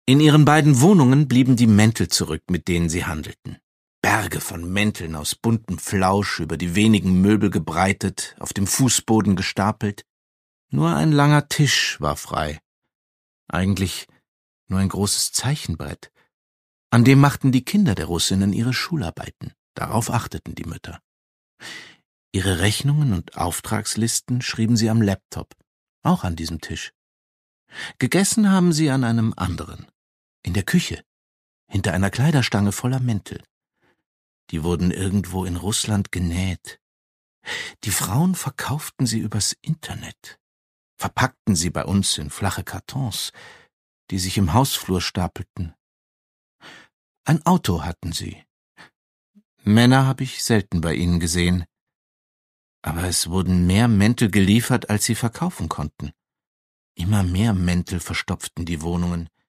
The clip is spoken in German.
In ihren beiden Wohnungen blieben die Mäntel zurück, mit denen sie handelten. Berge von Mänteln aus buntem Flausch über die wenigen Möbel gebreitet, auf dem Fußboden gestapelt. Nur ein langer Tisch war frei. Eigentlich nur ein großes Zeichenbrett. An dem machten die Kinder der Russinnen ihre Schularbeiten. Darauf achteten die Mütter. Ihre Rechnungen und Auftragslisten schrieben sie am Laptop, auch an diesem Tisch. Gegessen haben sie an einem anderen, in der Küche, hinter einer Kleiderstange voller Mäntel. Die wurden irgendwo in Russland genäht. Die Frauen verkauften sie übers Internet, verpackten sie bei uns in flache Kartons, die sich im Hausflur stapelten. Ein Auto hatten sie. Männer habe ich selten bei ihnen gesehen. Aber es wurden mehr Mäntel geliefert, als sie verkaufen konnten. Immer mehr Mäntel verstopften die Wohnungen.